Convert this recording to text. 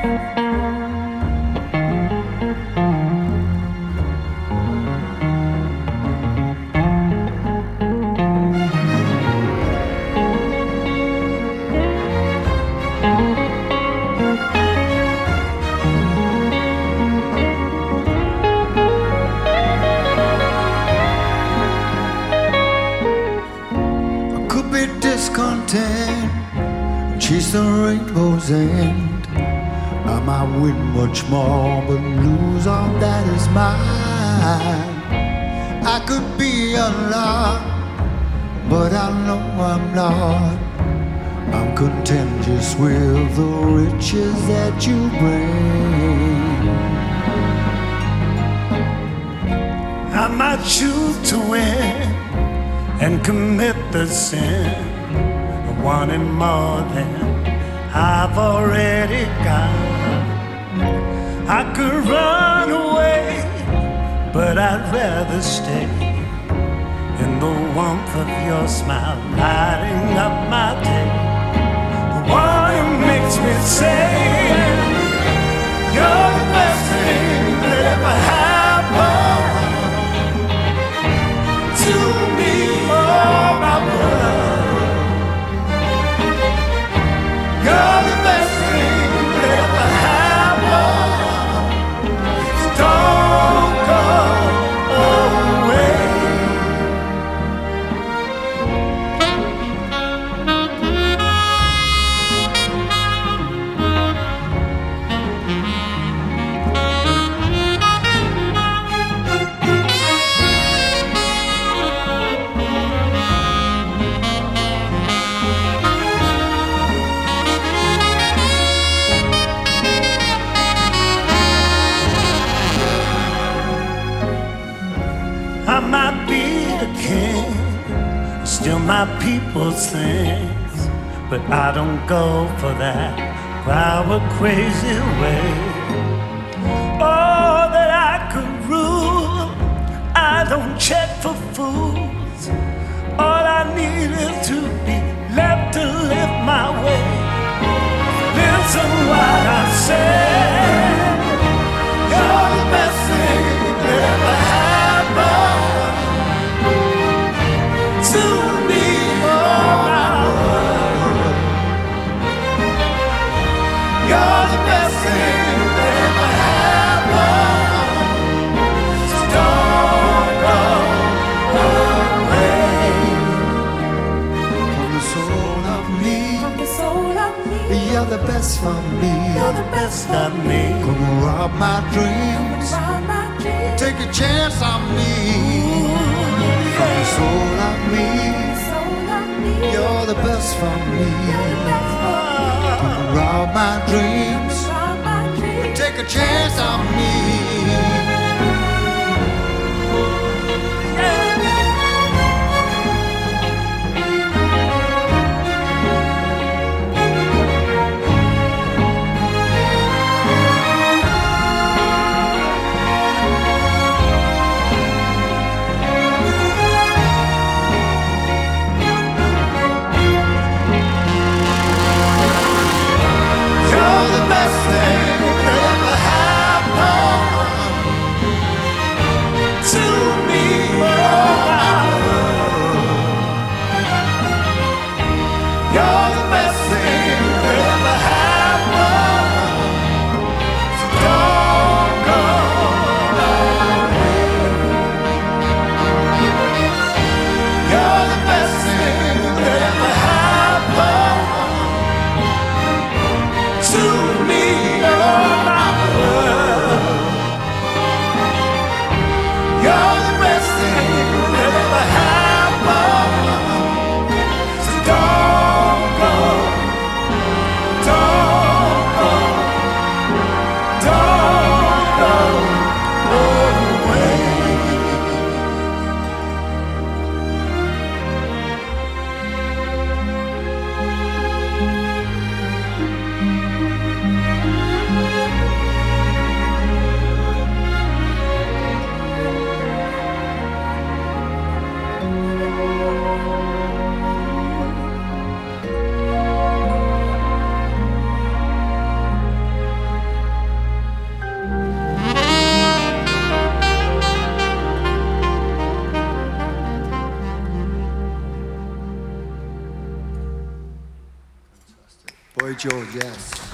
Discontent, chase the rainbow's end. I might win much more, but lose all that is mine. I could be a lot, but I know I'm not. I'm content just with the riches that you bring. I might choose to win and commit the sin of wanting more than I've already got. I could run away, but I'd rather stay in the warmth of your smile, lighting up my day. The one who makes me say you're the best thing that ever happened to me, oh my brother. You're the best thing that ever happened. So don't go away. I might be the king, still my people's things, but I don't go for that our crazy way. Oh, that I could rule, I don't check for fools. All I need is to be left to live my way. Listen what I say, you're the best thing that ever happened to me, oh my world. You're the best thing that ever happened. So don't go away. From the soul of me, you're the best for me. You're the best of me. Gonna rob my dreams, take a chance on me. From the soul of me, you're the best for me. Gonna rob my dreams, take a chance on me. You're the best thing that ever happened to me, oh my world. You're the best thing that ever happened. So don't go away. You're the best thing that ever happened to me, oh my world. You're the best thing that ever happened. So don't go, don't go, don't go away. Boy George, yes.